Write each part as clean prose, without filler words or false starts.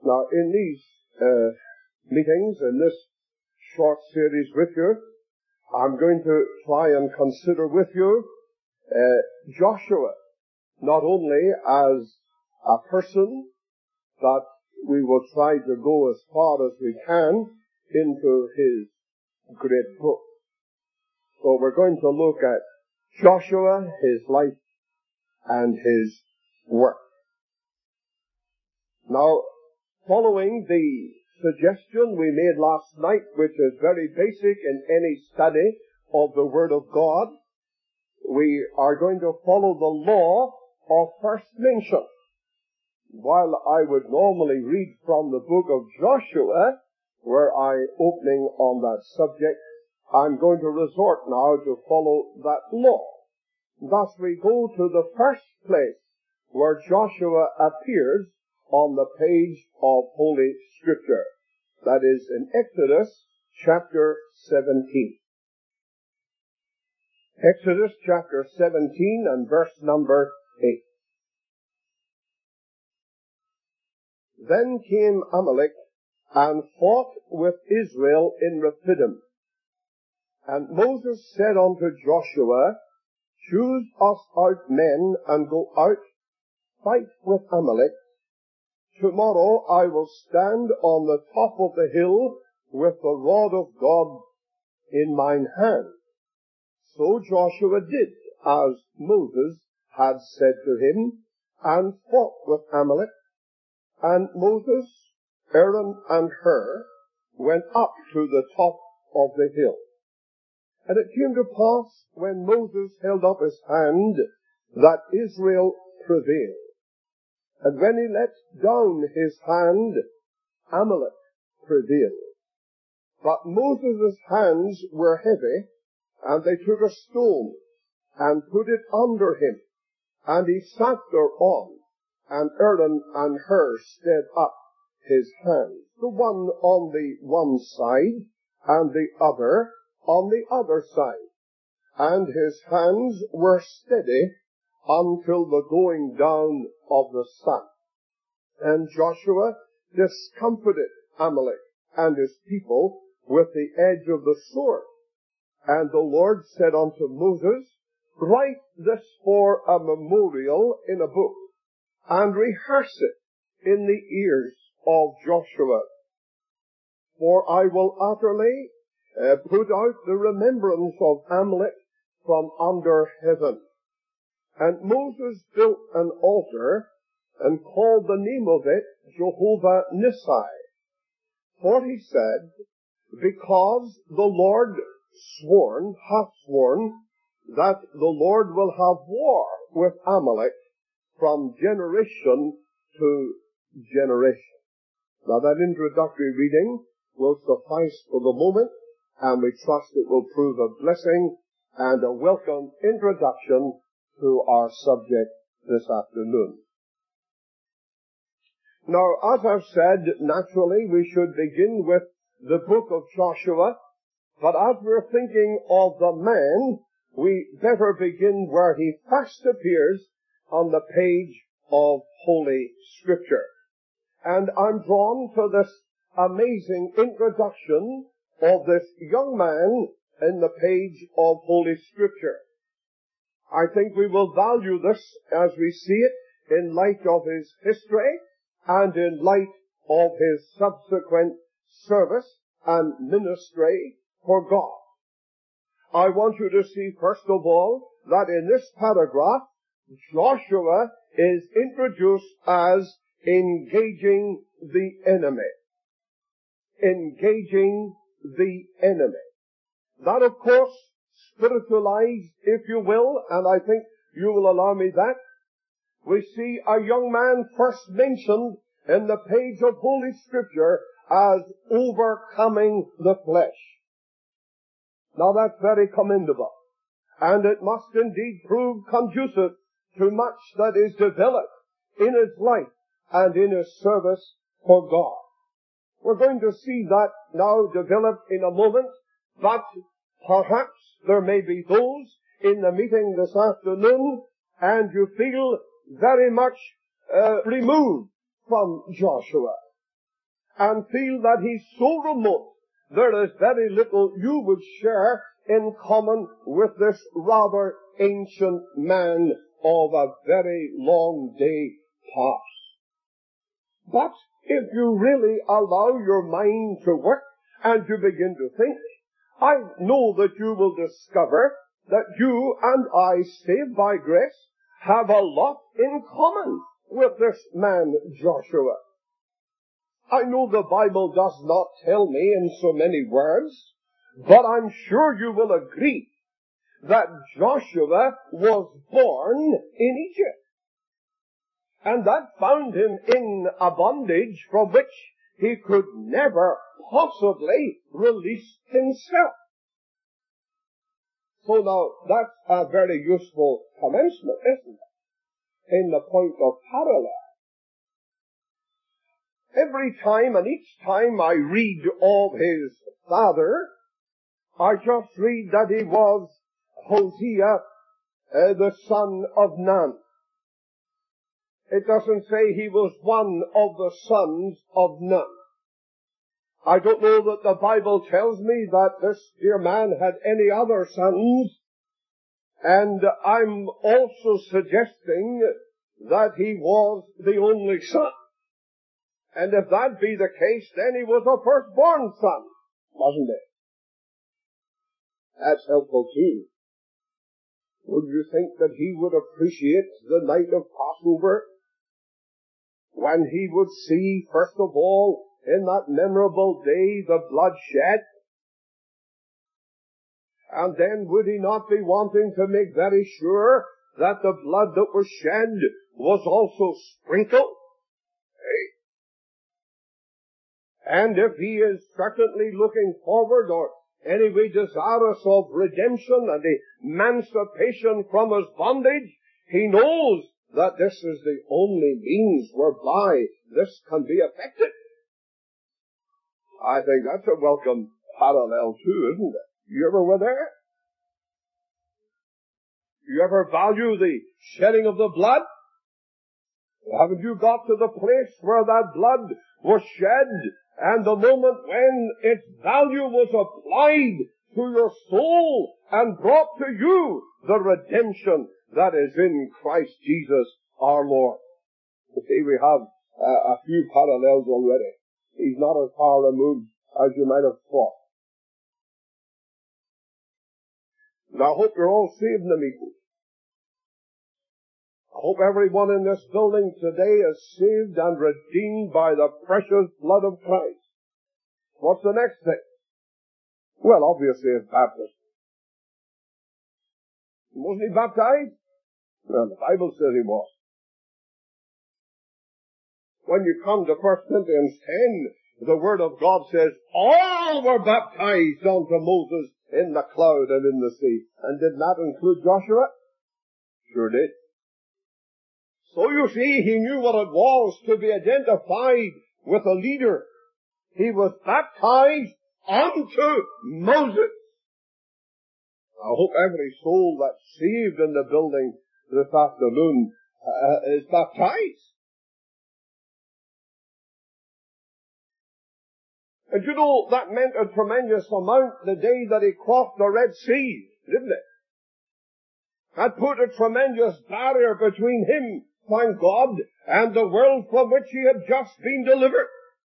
Now, in these meetings, in this short series with you, I'm going to try and consider with you Joshua, not only as a person that we will try to go as far as we can into his great book. So we're going to look at Joshua, his life, and his work. Now, following the suggestion we made last night, which is very basic in any study of the Word of God, we are going to follow the law of first mention. While I would normally read from the book of Joshua, were I opening on that subject, I'm going to resort now to follow that law. Thus we go to the first place where Joshua appears on the page of Holy Scripture. That is in Exodus chapter 17. Exodus chapter 17 and verse number 8. Then came Amalek and fought with Israel in Rephidim. And Moses said unto Joshua, Choose us out men and go out, fight with Amalek. Tomorrow I will stand on the top of the hill with the rod of God in mine hand. So Joshua did as Moses had said to him, and fought with Amalek. And Moses, Aaron, and Hur went up to the top of the hill. And it came to pass, when Moses held up his hand, that Israel prevailed. And when he let down his hand, Amalek prevailed. But Moses' hands were heavy, and they took a stone and put it under him, and he sat thereon, and Aaron and Hur stayed up his hands, the one on the one side, and the other on the other side. And his hands were steady until the going down of the sun. And Joshua discomfited Amalek and his people with the edge of the sword. And the Lord said unto Moses, Write this for a memorial in a book, and rehearse it in the ears of Joshua. For I will utterly put out the remembrance of Amalek from under heaven. And Moses built an altar, and called the name of it Jehovah Nissi. For he said, Because the Lord hath sworn, that the Lord will have war with Amalek from generation to generation. Now that introductory reading will suffice for the moment, and we trust it will prove a blessing and a welcome introduction to our subject this afternoon. Now, as I've said, naturally we should begin with the book of Joshua, but as we're thinking of the man, we better begin where he first appears on the page of Holy Scripture. And I'm drawn to this amazing introduction of this young man in the page of Holy Scripture. I think we will value this as we see it in light of his history and in light of his subsequent service and ministry for God. I want you to see, first of all, that in this paragraph, Joshua is introduced as engaging the enemy. Engaging the enemy. That, of course, spiritualized, if you will, and I think you will allow me that, we see a young man first mentioned in the page of Holy Scripture as overcoming the flesh. Now that's very commendable, and it must indeed prove conducive to much that is developed in his life and in his service for God. We're going to see that now developed in a moment, but perhaps there may be those in the meeting this afternoon, and you feel very much removed from Joshua. and feel that he's so remote, there is very little you would share in common with this rather ancient man of a very long day past. But if you really allow your mind to work and you begin to think, I know that you will discover that you and I, saved by grace, have a lot in common with this man Joshua. I know the Bible does not tell me in so many words, but I'm sure you will agree that Joshua was born in Egypt. And that found him in a bondage from which he could never possibly release himself. So now, that's a very useful commencement, isn't it? In the point of parallel. Every time and each time I read of his father, I just read that he was Hosea, the son of Nun. It doesn't say he was one of the sons of Nun. I don't know that the Bible tells me that this dear man had any other sons, and I'm also suggesting that he was the only son. And if that be the case, then he was a firstborn son, wasn't it? That's helpful too. Would you think that he would appreciate the night of Passover when he would see, first of all, in that memorable day, the blood shed? And then would he not be wanting to make very sure that the blood that was shed was also sprinkled? And if he is certainly looking forward, or anyway desirous of redemption and emancipation from his bondage, he knows that this is the only means whereby this can be effected. I think that's a welcome parallel too, isn't it? You ever were there? You ever value the shedding of the blood? Haven't you got to the place where that blood was shed, and the moment when its value was applied to your soul and brought to you the redemption that is in Christ Jesus our Lord? You see, we have a few parallels already. He's not as far removed as you might have thought. And I hope you're all saved in the meeting. I hope everyone in this building today is saved and redeemed by the precious blood of Christ. What's the next thing? Well, obviously it's baptism. Wasn't he baptized? Well, the Bible says he was. When you come to 1 Corinthians 10, the Word of God says, all were baptized unto Moses in the cloud and in the sea. And did that include Joshua? Sure did. So you see, he knew what it was to be identified with a leader. He was baptized unto Moses. I hope every soul that's saved in the building this afternoon is baptized. And you know, that meant a tremendous amount the day that he crossed the Red Sea, didn't it? That put a tremendous barrier between him, thank God, and the world from which he had just been delivered.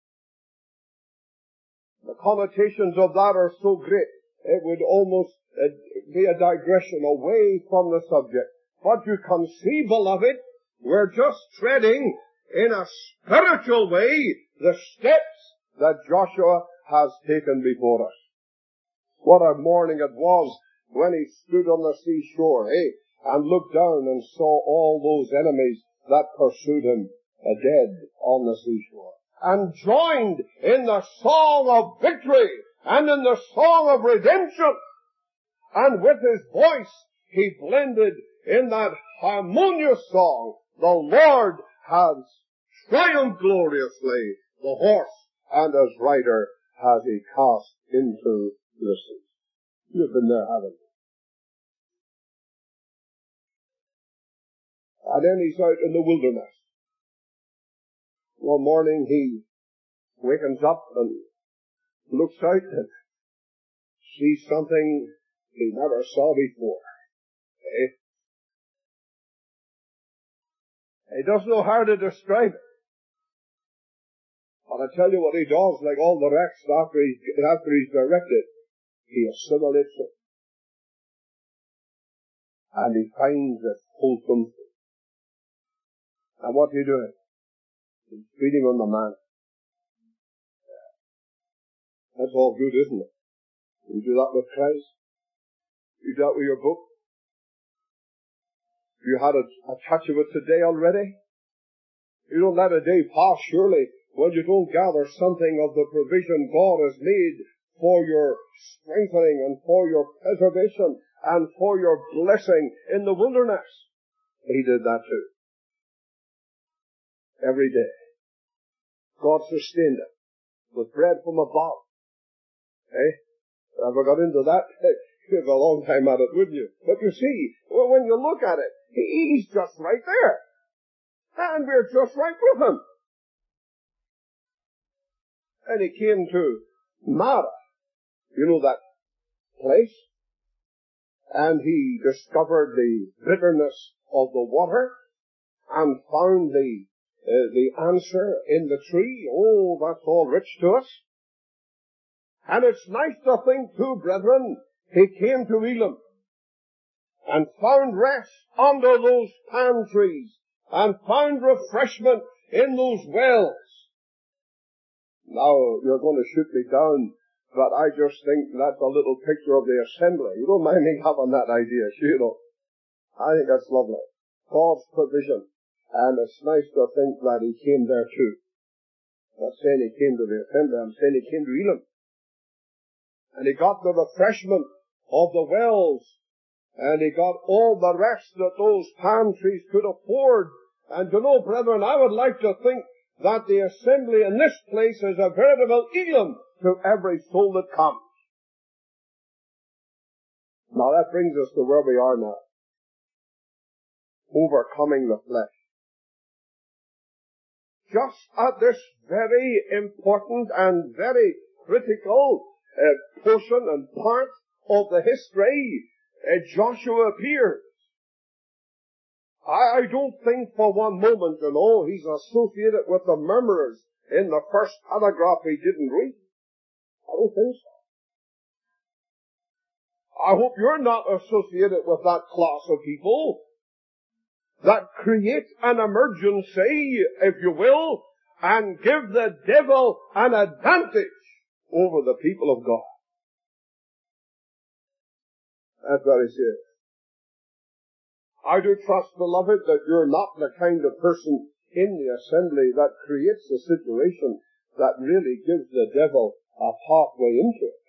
The connotations of that are so great, it would almost be a digression away from the subject. But you can see, beloved, we're just treading in a spiritual way the steps that Joshua has taken before us. What a morning it was when he stood on the seashore, and looked down and saw all those enemies that pursued him dead on the seashore. And joined in the song of victory and in the song of redemption. And with his voice he blended in that harmonious song, the Lord has triumphed gloriously, the horse and his rider has he cast into the sea. You've been there, haven't you? And then he's out in the wilderness. One morning he wakens up and looks out and sees something he never saw before. Eh? He doesn't know how to describe it. But I tell you what he does, like all the rest after he's directed, he assimilates it. And he finds it wholesome. And what's he doing? He's feeding on the man. That's all good, isn't it? You do that with Christ. You do that with your book. You had a touch of it today already. You don't let a day pass, surely, when you don't gather something of the provision God has made for your strengthening and for your preservation and for your blessing in the wilderness. He did that too. Every day. God sustained it with bread from above. Eh? Ever got into that? You'd have a long time at it, wouldn't you? But you see, when you look at it, he's just right there. And we're just right with him. And he came to Marah. You know that place? And he discovered the bitterness of the water and found the answer in the tree. Oh, that's all rich to us. And it's nice to think too, brethren, he came to Elim and found rest under those palm trees and found refreshment in those wells. Now, you're going to shoot me down, but I just think that's a little picture of the assembly. You don't mind me having that idea, you know. I think that's lovely. God's provision. And it's nice to think that he came there too. I'm not saying he came to the assembly, I'm saying he came to Elim. And he got the refreshment of the wells. And he got all the rest that those palm trees could afford. And you know, brethren, I would like to think that the assembly in this place is a veritable Elim to every soul that comes. Now that brings us to where we are now. Overcoming the flesh. Just at this very important and very critical portion and part of the history, Joshua appears. I don't think for one moment, you know, he's associated with the murmurers in the first paragraph he didn't read. I don't think so. I hope you're not associated with that class of people that create an emergency, if you will, and give the devil an advantage over the people of God. That's what he says. I do trust, beloved, that you're not the kind of person in the assembly that creates a situation that really gives the devil a pathway into it.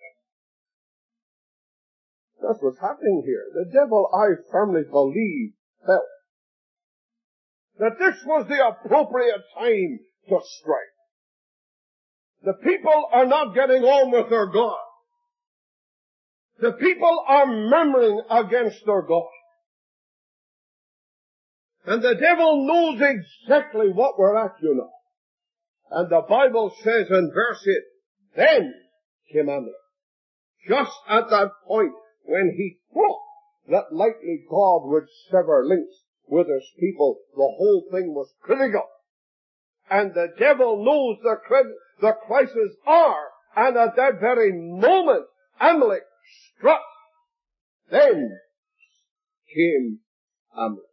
That's what's happening here. The devil, I firmly believe, felt that this was the appropriate time to strike. The people are not getting on with their God. The people are murmuring against their God. And the devil knows exactly what we're at, you know. And the Bible says in verse 8, then came Amalek. Just at that point when he thought that likely God would sever links with his people, the whole thing was critical. And the devil knows the crisis are, and at that very moment, Amalek struck. Then came Amalek.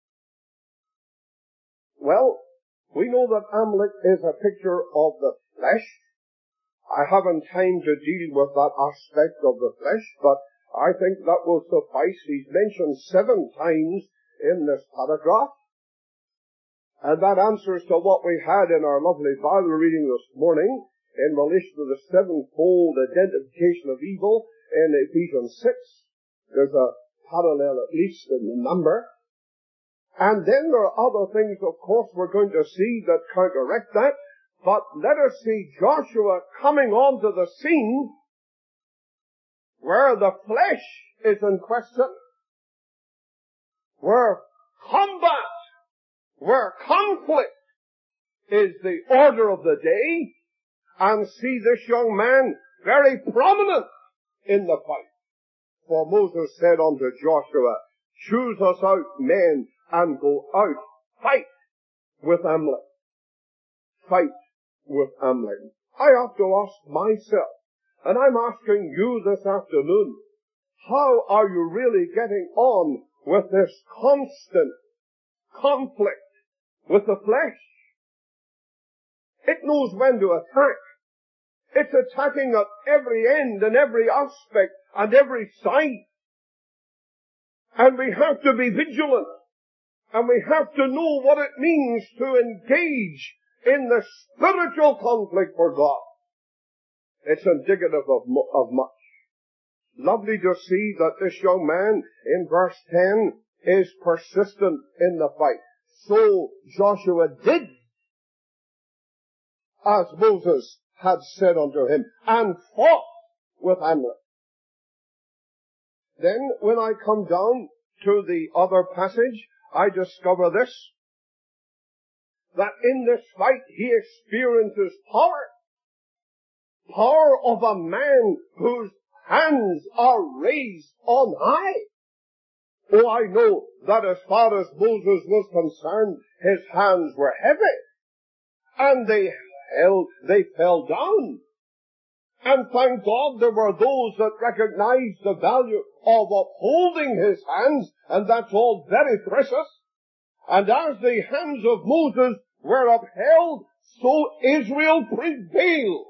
Well, we know that Amalek is a picture of the flesh. I haven't time to deal with that aspect of the flesh, but I think that will suffice. He's mentioned 7 times in this paragraph. And that answers to what we had in our lovely Bible reading this morning in relation to the 7-fold identification of evil in Ephesians 6. There's a parallel at least in the number. And then there are other things, of course, we're going to see that counteract that. But let us see Joshua coming onto the scene where the flesh is in question, where combat, where conflict is the order of the day, and see this young man very prominent in the fight. For Moses said unto Joshua, choose us out men and go out, fight with Amalek. Fight with Amalek. I have to ask myself, and I'm asking you this afternoon, how are you really getting on with this constant conflict with the flesh? It knows when to attack. It's attacking at every end and every aspect and every side. And we have to be vigilant. And we have to know what it means to engage in the spiritual conflict for God. It's indicative of much. Lovely to see that this young man in verse 10 is persistent in the fight. So Joshua did as Moses had said unto him, and fought with Amalek. Then when I come down to the other passage, I discover this, that in this fight he experiences power. Power of a man whose hands are raised on high. Oh, I know that as far as Moses was concerned, his hands were heavy. And they fell down. And thank God there were those that recognized the value of upholding his hands, and that's all very precious. And as the hands of Moses were upheld, so Israel prevailed.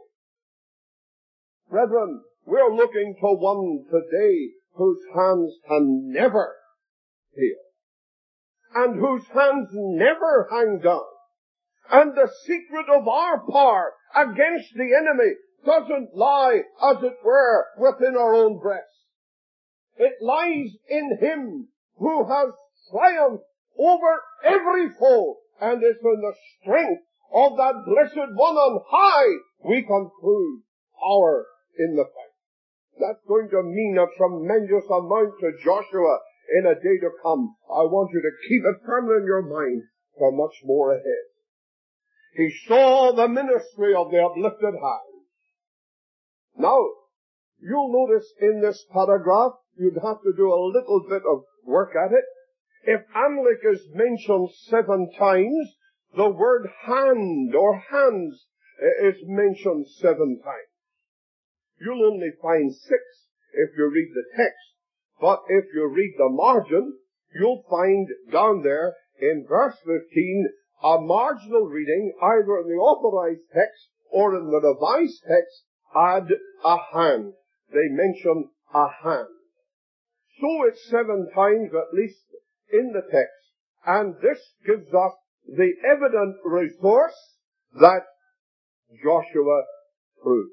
Brethren, we're looking for one today whose hands can never fail, and whose hands never hang down. And the secret of our power against the enemy doesn't lie, as it were, within our own breasts. It lies in him who has triumphed over every foe, and it's in the strength of that blessed one on high we can prove power in the fight. That's going to mean a tremendous amount to Joshua in a day to come. I want you to keep it firmly in your mind for much more ahead. He saw the ministry of the uplifted hand. Now, you'll notice in this paragraph, you'd have to do a little bit of work at it. If Amalek is mentioned 7 times, the word hand or hands is mentioned 7 times. You'll only find 6 if you read the text. But if you read the margin, you'll find down there in verse 15 a marginal reading, either in the authorized text or in the revised text, add a hand. They mention a hand. So it's 7 times at least in the text. And this gives us the evident resource that Joshua proved.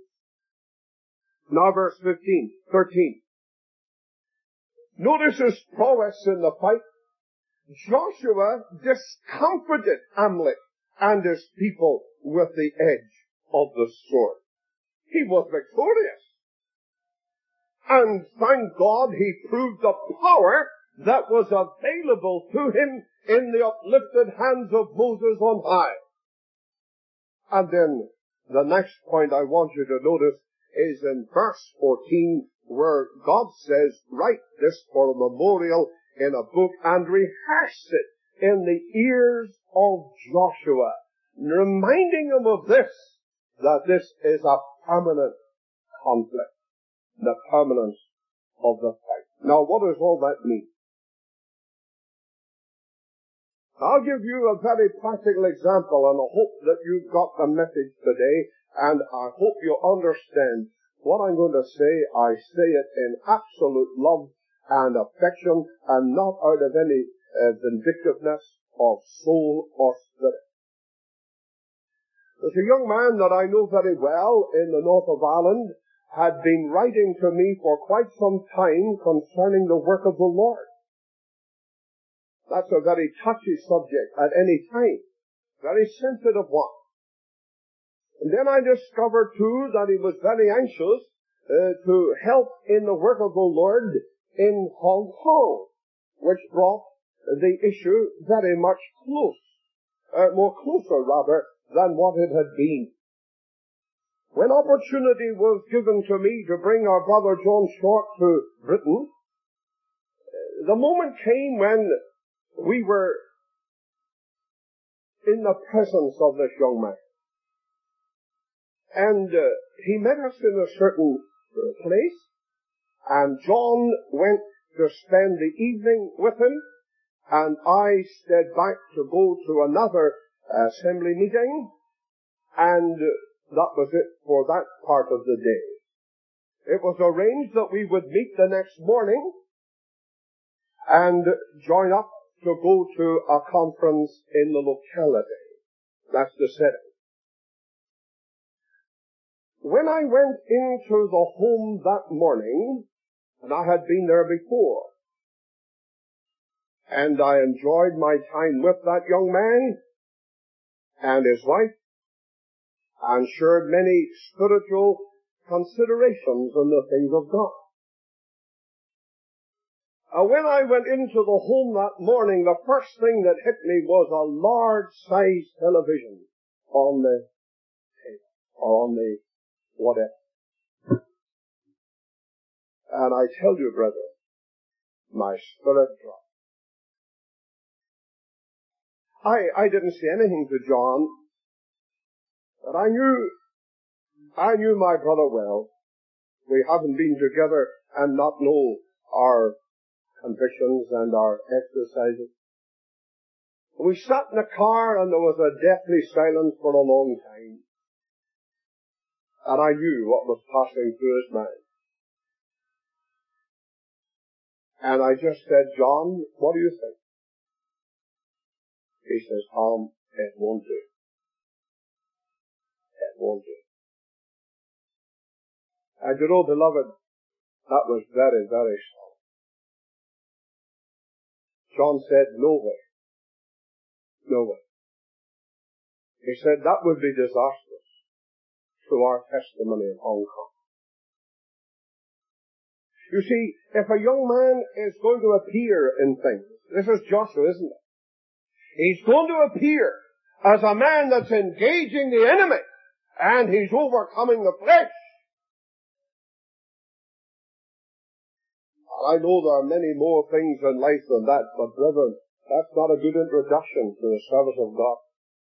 Now verse 13. Notice his prowess in the fight. Joshua discomfited Amalek and his people with the edge of the sword. He was victorious. And thank God he proved the power that was available to him in the uplifted hands of Moses on high. And then the next point I want you to notice is in verse 14, where God says, write this for a memorial in a book and rehearse it in the ears of Joshua, reminding him of this, that this is a permanent conflict, the permanence of the fight. Now, what does all that mean? I'll give you a very practical example, and I hope that you've got the message today, and I hope you understand what I'm going to say. I say it in absolute love and affection, and not out of any vindictiveness of soul or spirit. There's a young man that I know very well in the north of Ireland, had been writing to me for quite some time concerning the work of the Lord. That's a very touchy subject at any time, very sensitive one. And then I discovered too that he was very anxious to help in the work of the Lord in Hong Kong, which brought the issue very much more closer rather than what it had been. when opportunity was given to me to bring our brother John Short to Britain, the moment came when we were in the presence of this young man. And he met us in a certain place, and John went to spend the evening with him, and I stayed back to go to another assembly meeting, and that was it for that part of the day. It was arranged that we would meet the next morning and join up to go to a conference in the locality. That's the setting. When I went into the home that morning, and I had been there before, and I enjoyed my time with that young man and his wife, and shared many spiritual considerations on the things of God. When I went into the home that morning, the first thing that hit me was a large-sized television on the table, or on the whatever. And I tell you, brother, my spirit dropped. I didn't say anything to John, but I knew my brother well. We haven't been together and not know our convictions and our exercises. We sat in the car and there was a deathly silence for a long time. And I knew what was passing through his mind. And I just said, John, what do you think? He says, Tom, it won't do. It won't do. And you know, beloved, that was very, very strong. John said, no way. No way. He said, that would be disastrous to our testimony in Hong Kong. You see, if a young man is going to appear in things, this is Joshua, isn't it? He's going to appear as a man that's engaging the enemy, and he's overcoming the flesh. I know there are many more things in life than that, but brethren, that's not a good introduction to the service of God.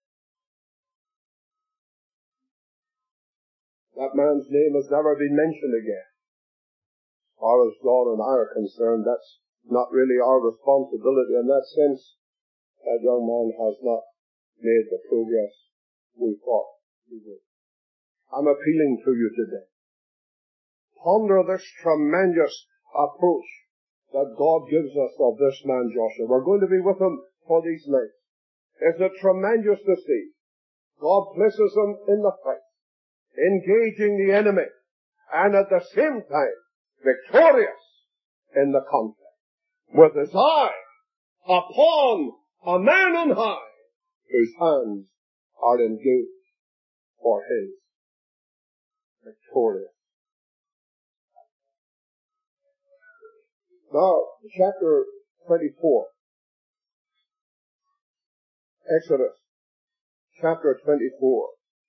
That man's name has never been mentioned again. As far as God and I are concerned, that's not really our responsibility. In that sense, that young man has not made the progress we thought he would. I'm appealing to you today. Ponder this tremendous approach that God gives us of this man Joshua. We're going to be with him for these nights. It's tremendous to see. God places him in the fight, engaging the enemy, and at the same time, victorious in the conflict, with his eye upon a man on high, whose hands are engaged for his victorious. Now, chapter 24. Exodus, chapter 24.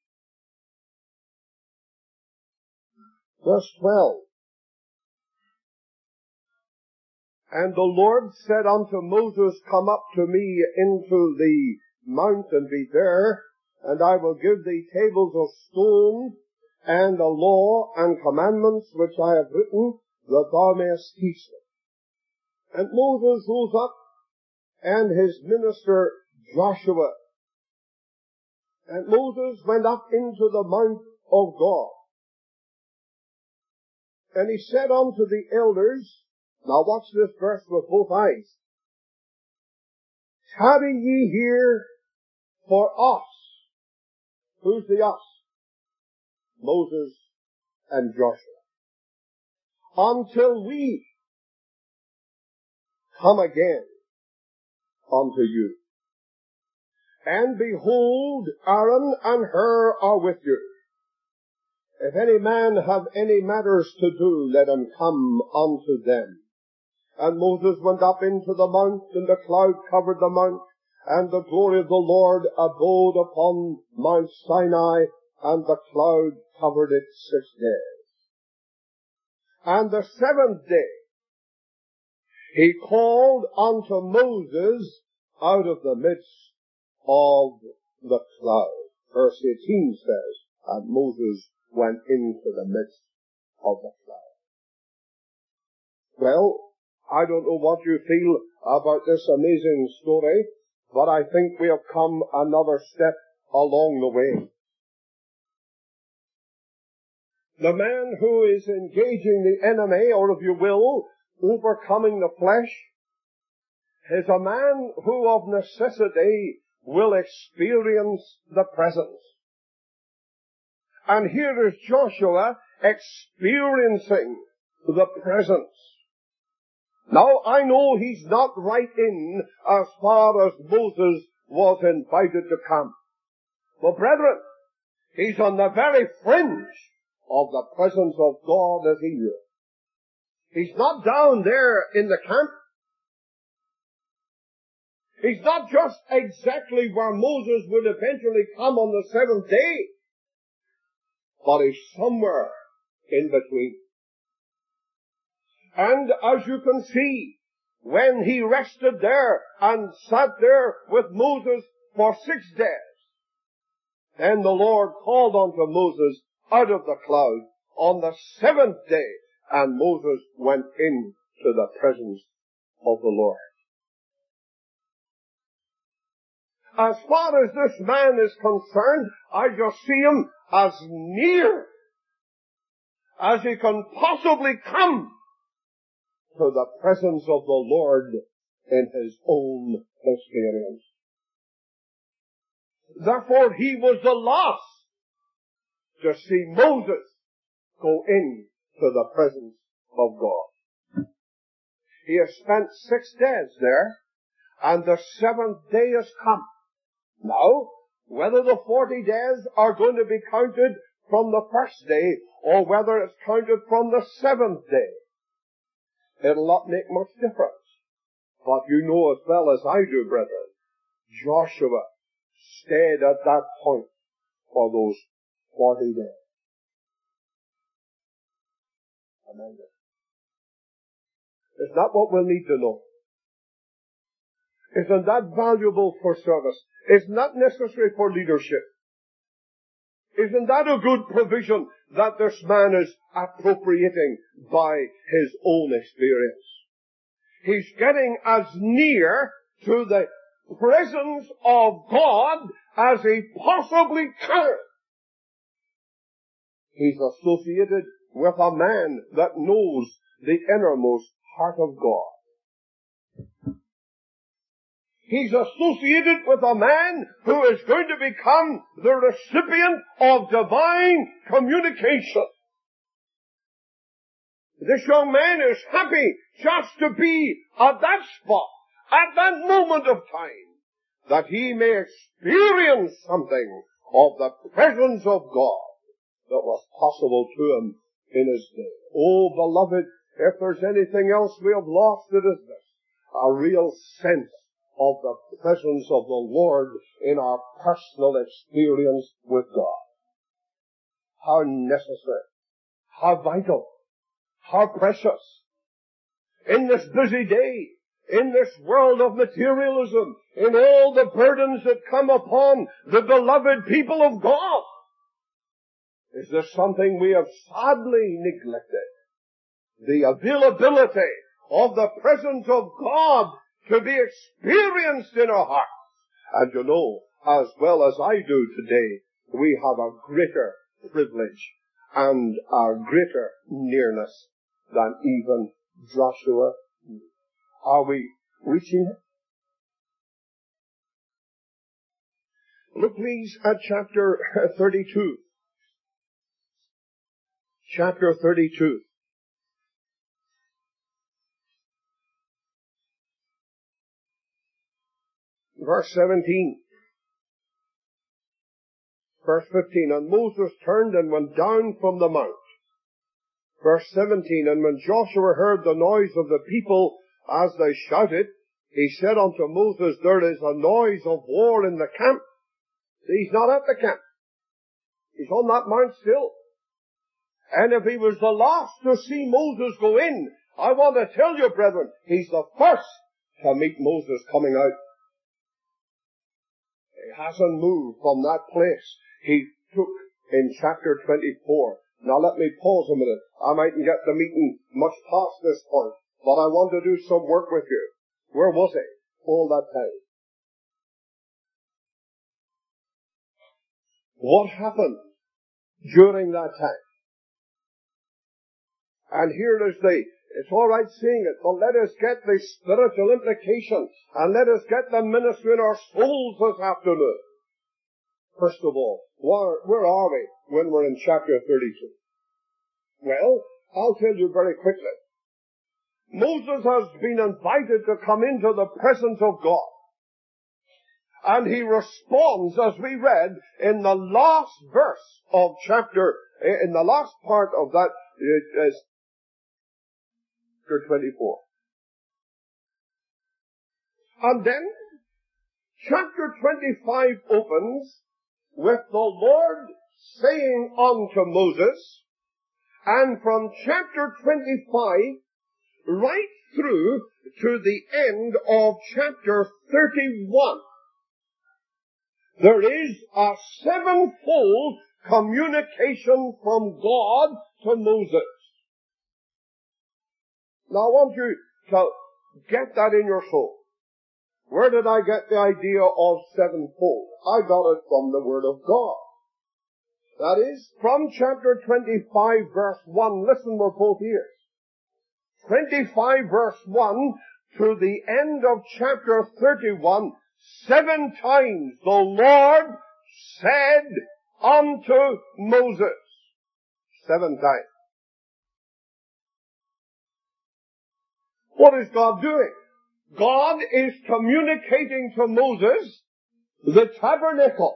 Verse 12. And the Lord said unto Moses, come up to me into the mount and be there, and I will give thee tables of stone, and a law and commandments which I have written, that thou mayest teach them. And Moses rose up, and his minister Joshua. And Moses went up into the mount of God. And he said unto the elders, now watch this verse with both eyes, tarry ye here for us. Who's the us? Moses and Joshua. Until we come again unto you. And behold, Aaron and Hur are with you. If any man have any matters to do, let him come unto them. And Moses went up into the mount, and the cloud covered the mount, and the glory of the Lord abode upon Mount Sinai, and the cloud covered it 6 days. And the 7th day he called unto Moses out of the midst of the cloud. Verse 18 says, and Moses went into the midst of the cloud. Well, I don't know what you feel about this amazing story, but I think we have come another step along the way. The man who is engaging the enemy, or if you will, overcoming the flesh, is a man who of necessity will experience the presence. And here is Joshua experiencing the presence. Now, I know he's not right in as far as Moses was invited to come. But brethren, he's on the very fringe of the presence of God as he is. He's not down there in the camp. He's not just exactly where Moses would eventually come on the 7th day, but he's somewhere in between. And as you can see, when he rested there and sat there with Moses for 6 days, then the Lord called unto Moses out of the cloud on the 7th day, and Moses went into the presence of the Lord. As far as this man is concerned, I just see him as near as he can possibly come to the presence of the Lord in his own experience. Therefore, he was the last to see Moses go into the presence of God. He has spent 6 days there, and the 7th day has come. Now, whether the 40 days are going to be counted from the 1st day, or whether it's counted from the 7th day, it'll not make much difference. But you know as well as I do, brethren, Joshua stayed at that point for those 40 days. Amen. Is that what we'll need to know? Isn't that valuable for service? Isn't that necessary for leadership? Isn't that a good provision that this man is appropriating by his own experience? He's getting as near to the presence of God as he possibly can. He's associated with a man that knows the innermost heart of God. He's associated with a man who is going to become the recipient of divine communication. This young man is happy just to be at that spot, at that moment of time, that he may experience something of the presence of God that was possible to him in his day. Oh, beloved, if there's anything else we have lost, it is this: a real sense of the presence of the Lord in our personal experience with God. How necessary, how vital, how precious. In this busy day, in this world of materialism, in all the burdens that come upon the beloved people of God, is this something we have sadly neglected? The availability of the presence of God to be experienced in our hearts. And you know, as well as I do today, we have a greater privilege and a greater nearness than even Joshua. Are we reaching it? Look please at chapter 32. Chapter 32. Verse 17. Verse 15. And Moses turned and went down from the mount. Verse 17. And when Joshua heard the noise of the people as they shouted, he said unto Moses, there is a noise of war in the camp. See, he's not at the camp. He's on that mount still. And if he was the last to see Moses go in, I want to tell you, brethren, he's the first to meet Moses coming out. He hasn't moved from that place he took in chapter 24. Now let me pause a minute. I mightn't get the meeting much past this point, but I want to do some work with you. Where was he all that time? What happened during that time? And here is it's all right seeing it, but let us get the spiritual implications, and let us get the ministry in our souls this afternoon. First of all, where are we when we're in chapter 32? Well, I'll tell you very quickly. Moses has been invited to come into the presence of God. And he responds, as we read, in the last verse of in the last part of that, chapter 24. And then, chapter 25 opens with the Lord saying unto Moses, and from chapter 25 right through to the end of chapter 31, there is a sevenfold communication from God to Moses. Now I want you to get that in your soul. Where did I get the idea of sevenfold? I got it from the Word of God. That is, from chapter 25 verse 1, listen, we're both ears. 25 verse 1 to the end of chapter 31, 7 times the Lord said unto Moses. 7 times. What is God doing? God is communicating to Moses the tabernacle.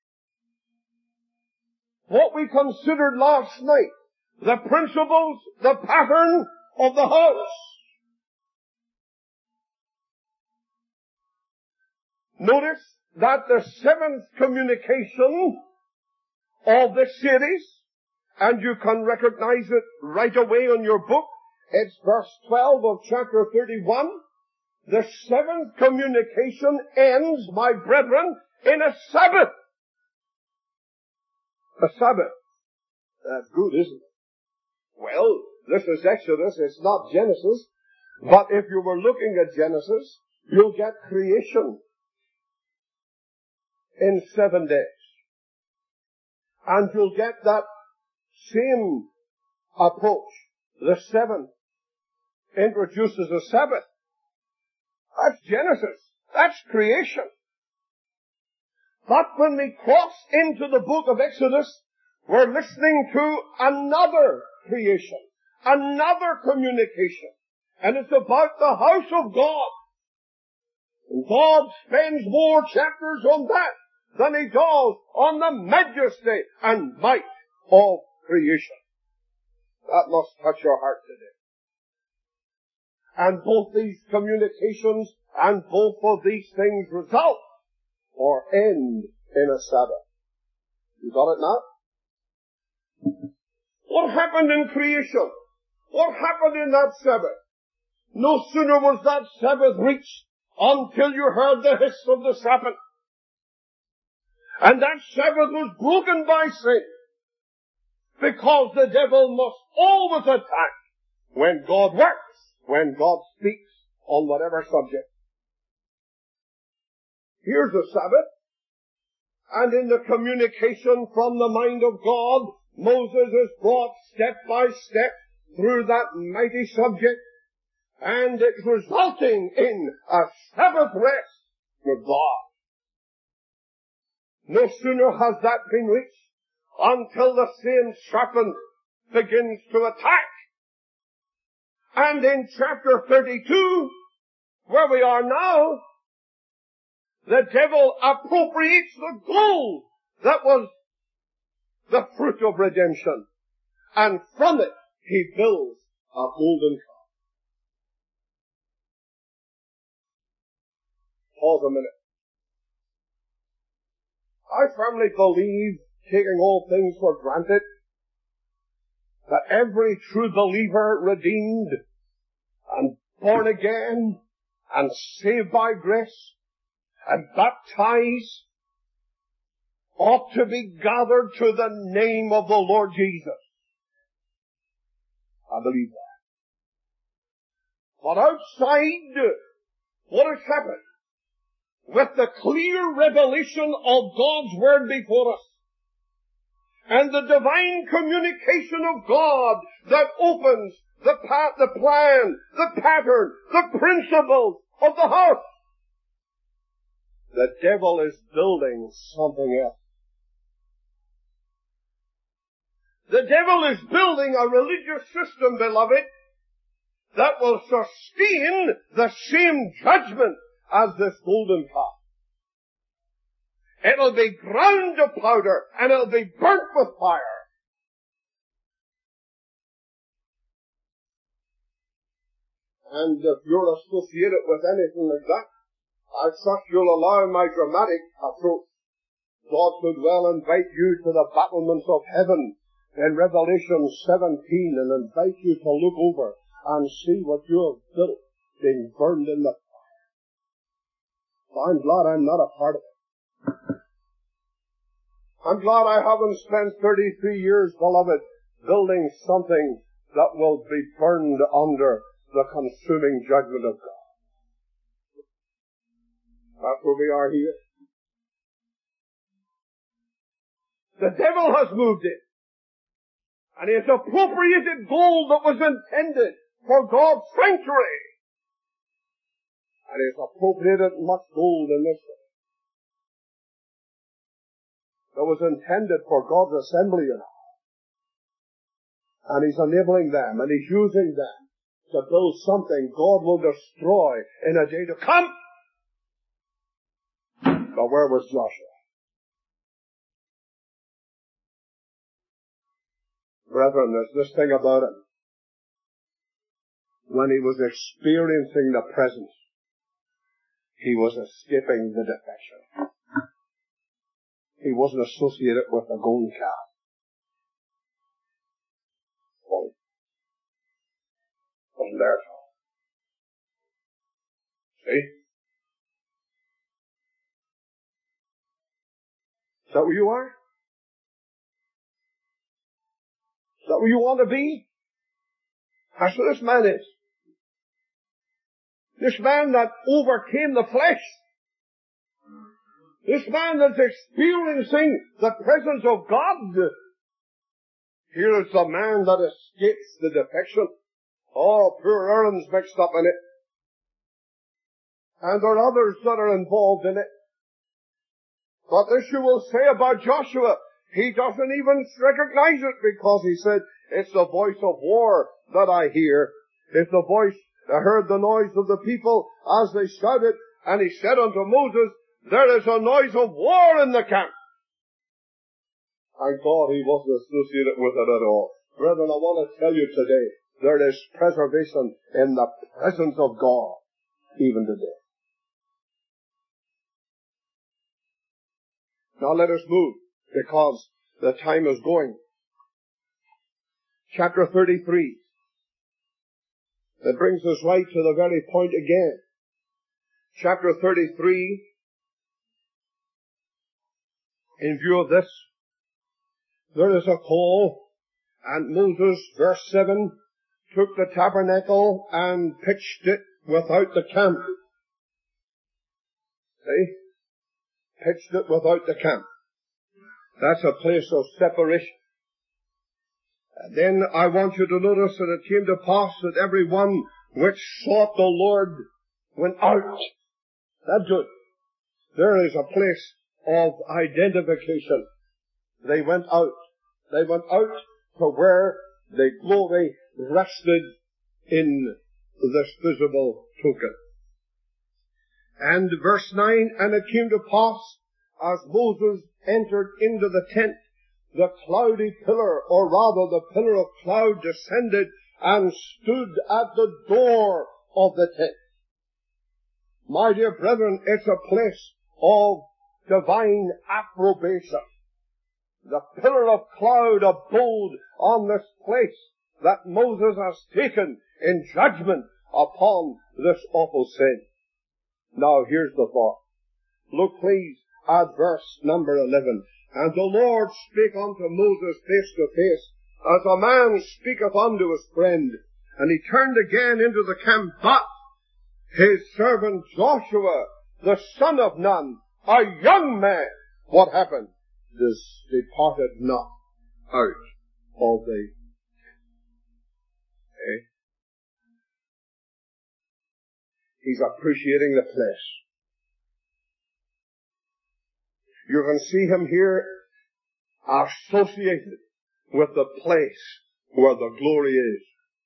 What we considered last night, the principles, the pattern of the house. Notice that the seventh communication of this series, and you can recognize it right away on your book, it's verse 12 of chapter 31. The seventh communication ends, my brethren, in a Sabbath. A Sabbath. That's good, isn't it? Well, this is Exodus, it's not Genesis, but if you were looking at Genesis, you'll get creation in 7 days. And you'll get that same approach. The seventh introduces a Sabbath. That's Genesis. That's creation. But when we cross into the book of Exodus, we're listening to another creation, another communication. And it's about the house of God. And God spends more chapters on that than he does on the majesty and might of creation. That must touch your heart today. And both these communications and both of these things result or end in a Sabbath. You got it now? What happened in creation? What happened in that Sabbath? No sooner was that Sabbath reached until you heard the hiss of the serpent. And that Sabbath was broken by sin. Because the devil must always attack when God works, when God speaks on whatever subject. Here's the Sabbath. And in the communication from the mind of God, Moses is brought step by step through that mighty subject. And it's resulting in a Sabbath rest with God. No sooner has that been reached until the same serpent begins to attack. And in chapter 32, where we are now, the devil appropriates the gold that was the fruit of redemption. And from it, he builds a golden calf. Pause a minute. I firmly believe taking all things for granted, that every true believer, redeemed and born again and saved by grace and baptized, ought to be gathered to the name of the Lord Jesus. I believe that. But outside, what has happened? With the clear revelation of God's Word before us, and the divine communication of God that opens the plan, the pattern, the principles of the house, the devil is building something else. The devil is building a religious system, beloved, that will sustain the same judgment as this golden calf. It'll be ground to powder, and it'll be burnt with fire. And if you're associated with anything like that, I trust you'll allow my dramatic approach. God could well invite you to the battlements of heaven in Revelation 17 and invite you to look over and see what you have built being burned in the fire. So I'm glad I'm not a part of it. I'm glad I haven't spent 33 years, beloved, building something that will be burned under the consuming judgment of God. That's where we are here. The devil has moved it. And he has appropriated gold that was intended for God's sanctuary. And he has appropriated much gold in this way that was intended for God's assembly. And he's enabling them, and he's using them to build something God will destroy in a day to come. But where was Joshua? Brethren, there's this thing about him. When he was experiencing the presence, he was escaping the defection. He wasn't associated with the golden calf. Well, wasn't there at all. See? Is that where you are? Is that where you want to be? That's what this man is. This man that overcame the flesh. This man that's experiencing the presence of God. Here is the man that escapes the defection. Oh, poor Aaron's mixed up in it. And there are others that are involved in it. But this you will say about Joshua, he doesn't even recognize it because he said, it's the voice of war that I hear. It's the voice, I heard the noise of the people as they shouted, and he said unto Moses, there is a noise of war in the camp. And God, he wasn't associated with it at all. Brethren, I want to tell you today, there is preservation in the presence of God, even today. Now let us move, because the time is going. Chapter 33. That brings us right to the very point again. Chapter 33, in view of this, there is a call, and Moses, verse 7, took the tabernacle and pitched it without the camp. See? Pitched it without the camp. That's a place of separation. And then I want you to notice that it came to pass that every one which sought the Lord went out. That's good. There is a place of identification. They went out. They went out to where the glory rested in this visible token. And verse 9, and it came to pass, as Moses entered into the tent, the cloudy pillar, or rather the pillar of cloud, descended and stood at the door of the tent. My dear brethren, it's a place of divine approbation. the pillar of cloud abode on this place that Moses has taken in judgment upon this awful sin. Now here's the thought. Look please at verse number 11. And the Lord spake unto Moses face to face, as a man speaketh unto his friend. And he turned again into the camp, but his servant Joshua, the son of Nun, a young man, what happened? This departed not out of the He's appreciating the place. You can see him here associated with the place where the glory is.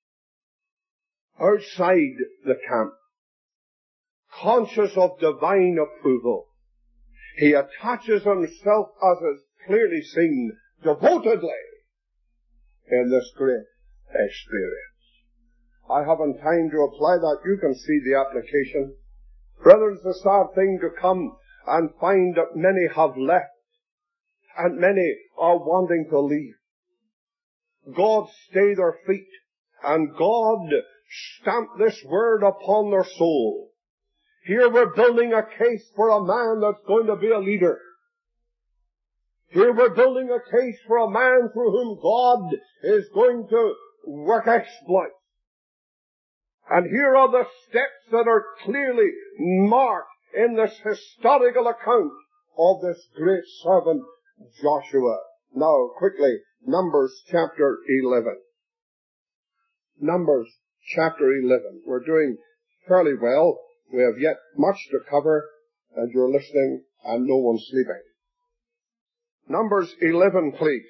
Outside the camp, conscious of divine approval, he attaches himself, as is clearly seen, devotedly in this great experience. I haven't time to apply that. You can see the application. Brethren, it's a sad thing to come and find that many have left and many are wanting to leave. God stay their feet and God stamp this word upon their soul. Here we're building a case for a man that's going to be a leader. Here we're building a case for a man through whom God is going to work exploits. And here are the steps that are clearly marked in this historical account of this great servant Joshua. Now, quickly, Numbers chapter 11. Numbers chapter 11. We're doing fairly well. We have yet much to cover, and you're listening, and no one's sleeping. Numbers 11, please.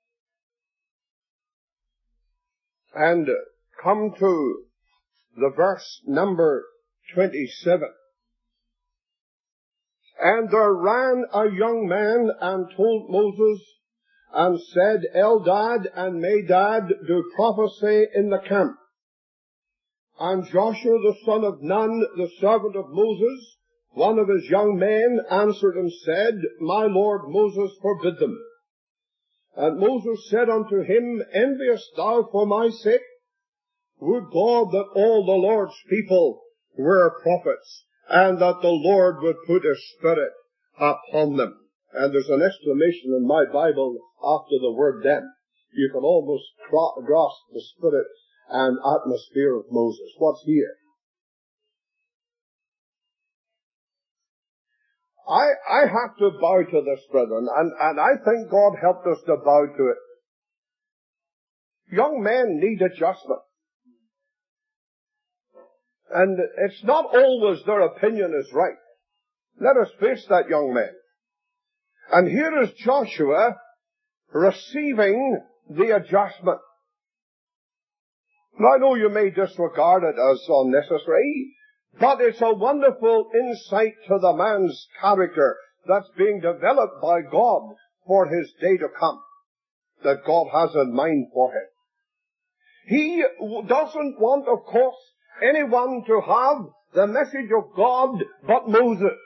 And come to the verse number 27. And there ran a young man and told Moses, and said, Eldad and Medad do prophesy in the camp. And Joshua the son of Nun, the servant of Moses, one of his young men, answered and said, My lord Moses, forbid them. And Moses said unto him, Enviest thou for my sake? Would God that all the Lord's people were prophets, and that the Lord would put a spirit upon them. And there's an exclamation in my Bible after the word them. You can almost grasp the spirit and atmosphere of Moses. What's here? I have to bow to this, brethren, and I think God helped us to bow to it. Young men need adjustment. And it's not always their opinion is right. Let us face that, young men. And here is Joshua receiving the adjustment. Now, I know you may disregard it as unnecessary, but it's a wonderful insight to the man's character that's being developed by God for his day to come, that God has in mind for him. He doesn't want, of course, anyone to have the message of God but Moses.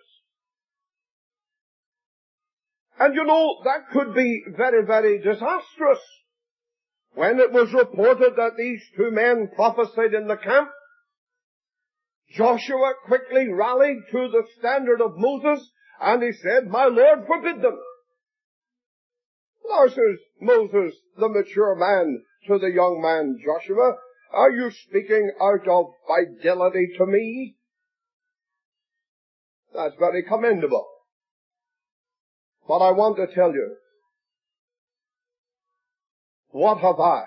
And you know, that could be very, very disastrous. When it was reported that these two men prophesied in the camp, Joshua quickly rallied to the standard of Moses, and he said, My Lord, forbid them. Now says Moses, the mature man, to the young man Joshua, Are you speaking out of fidelity to me? That's very commendable. But I want to tell you, what have I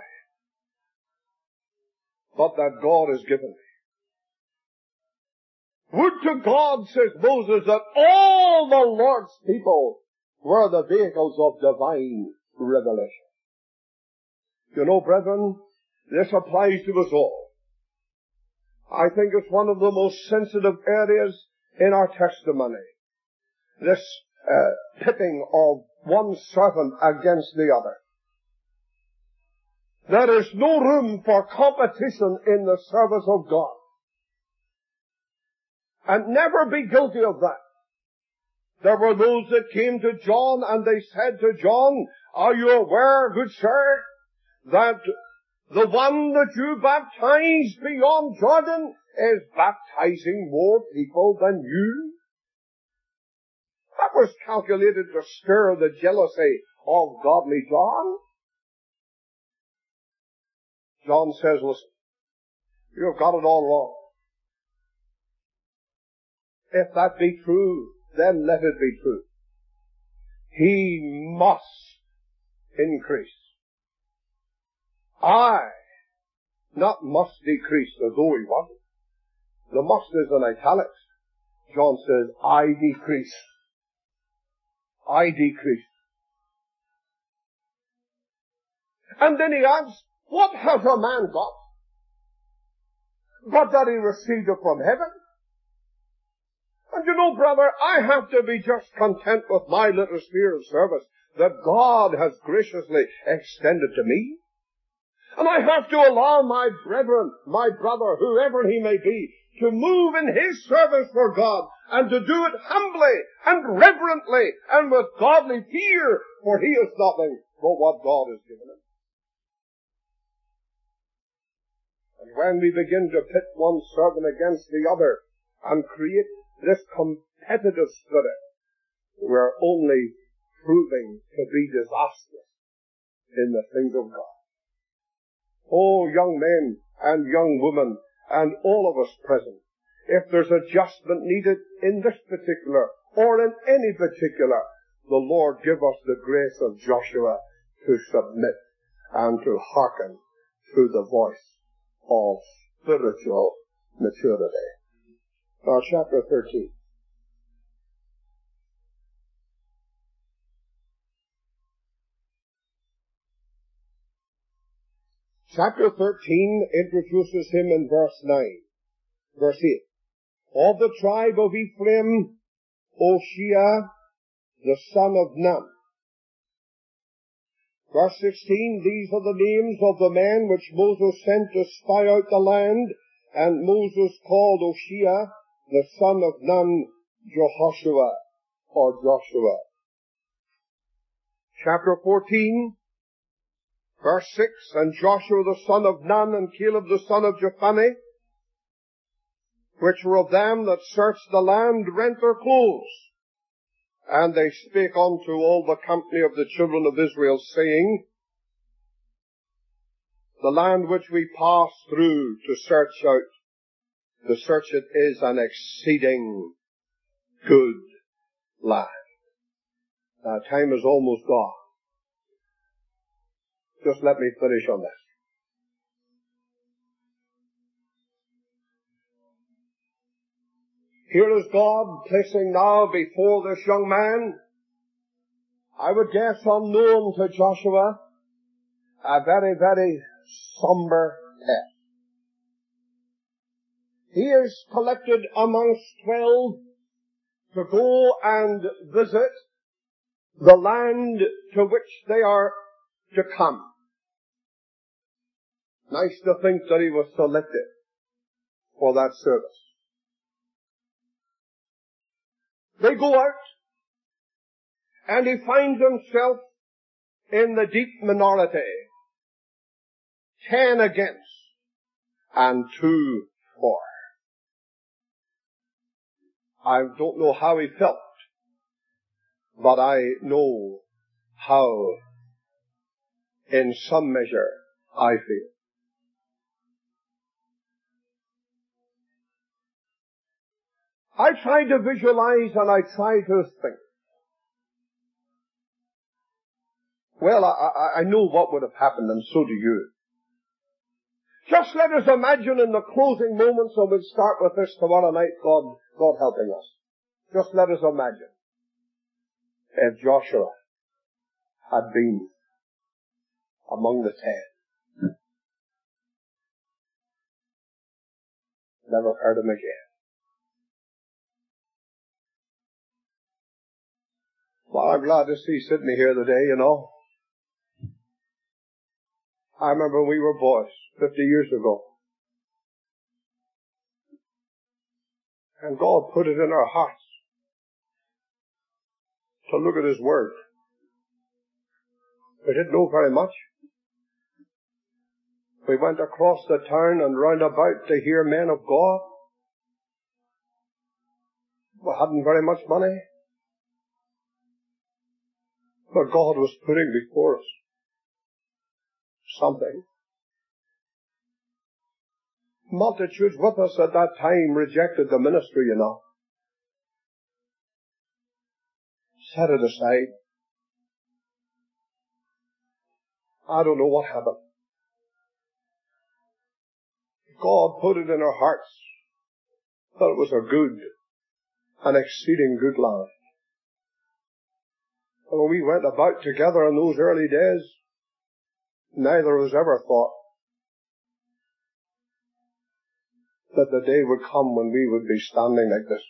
but that God has given me? Would to God, says Moses, that all the Lord's people were the vehicles of divine revelation. You know, brethren, this applies to us all. I think it's one of the most sensitive areas in our testimony. This pitting of one servant against the other. There is no room for competition in the service of God. And never be guilty of that. There were those that came to John and they said to John, Are you aware, good sir, that the one that you baptized beyond Jordan is baptizing more people than you? That was calculated to stir the jealousy of godly John. John says, listen, you have got it all wrong. If that be true, then let it be true. He must increase. I not must decrease as though he wasn't. The must is in italics. John says, I decrease. I decrease. And then he adds, what has a man got? But that he received it from heaven. And you know, brother, I have to be just content with my little sphere of service that God has graciously extended to me. And I have to allow my brethren, my brother, whoever he may be, to move in his service for God and to do it humbly and reverently and with godly fear, for he is nothing but what God has given him. And when we begin to pit one servant against the other and create this competitive spirit, we're only proving to be disastrous in the things of God. Oh, young men and young women and all of us present, if there's adjustment needed in this particular or in any particular, the Lord give us the grace of Joshua to submit and to hearken to the voice of spiritual maturity. Now, chapter 13. Chapter 13 introduces him in verse 9. Verse 8. Of the tribe of Ephraim, Hoshea, the son of Nun. Verse 16, these are the names of the men which Moses sent to spy out the land, and Moses called Hoshea, the son of Nun, Jehoshua, or Joshua. Chapter 14, verse 6, and Joshua the son of Nun, and Caleb the son of Jephunneh, which were of them that searched the land, rent their clothes. And they spake unto all the company of the children of Israel, saying, the land which we pass through to search it is an exceeding good land. Now, time is almost gone. Just let me finish on this. Here is God placing now before this young man, I would guess unknown to Joshua, a very, very somber test. He is collected amongst 12 to go and visit the land to which they are to come. Nice to think that he was selected for that service. They go out, and he finds himself in the deep minority. 10 against, and 2 for. I don't know how he felt, but I know how, in some measure, I feel. I try to visualize and I try to think. Well, I know what would have happened, and so do you. Just let us imagine in the closing moments, and we'll start with this tomorrow night, God helping us. Just let us imagine if Joshua had been among the 10. Never heard him again. Well, I'm glad to see Sydney here today, you know. I remember we were boys 50 years ago. And God put it in our hearts to look at His Word. We didn't know very much. We went across the town and round about to hear men of God. We hadn't very much money. But God was putting before us something. Multitudes with us at that time rejected the ministry, set it aside. I don't know what happened. God put it in our hearts that it was a good, an exceeding good land. And when we went about together in those early days, neither of us ever thought that the day would come when we would be standing like this.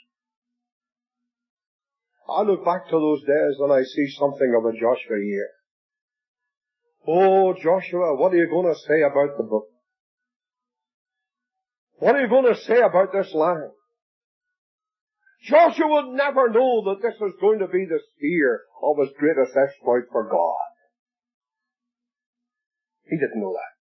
I look back to those days and I see something of a Joshua year. Oh, Joshua, what are you going to say about the book? What are you going to say about this land? Joshua would never know that this was going to be the sphere of his greatest exploit for God. He didn't know that.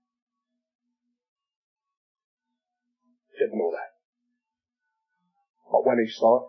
Didn't know that. But when he saw it,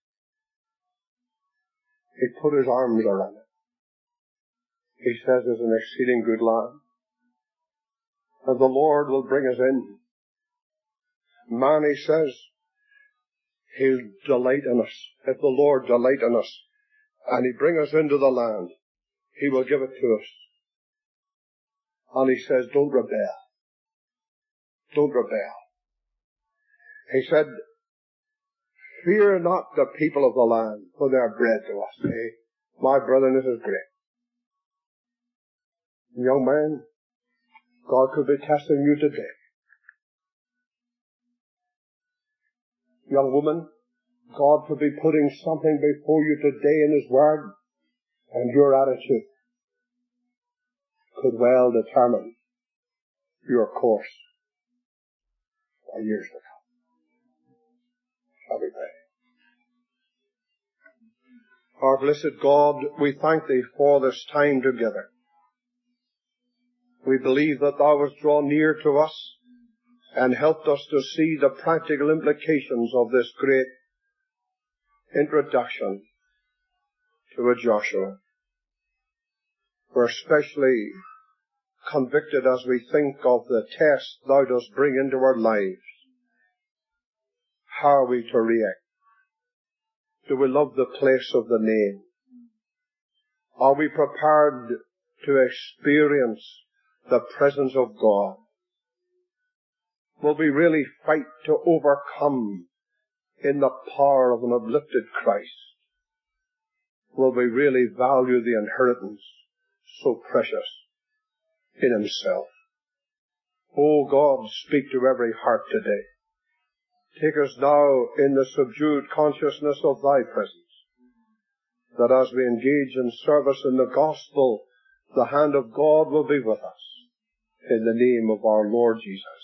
he put his arms around it. He says it's an exceeding good land. And the Lord will bring us in. Man, he says, he'll delight in us. If the Lord delight in us, and he bring us into the land, he will give it to us. And he says, don't rebel. Don't rebel. He said, fear not the people of the land, for they are bread to us. Hey, my brethren, this is great. Young man, God could be testing you today. Young woman, God could be putting something before you today in His Word, and your attitude could well determine your course for years to come. Shall we pray? Our blessed God, we thank Thee for this time together. We believe that Thou hast drawn near to us and helped us to see the practical implications of this great introduction to a Joshua. We're especially convicted as we think of the test Thou dost bring into our lives. How are we to react? Do we love the place of the name? Are we prepared to experience the presence of God? Will we really fight to overcome in the power of an uplifted Christ? Will we really value the inheritance so precious in Himself? Oh God, speak to every heart today. Take us now in the subdued consciousness of Thy presence, that as we engage in service in the gospel, the hand of God will be with us. In the name of our Lord Jesus.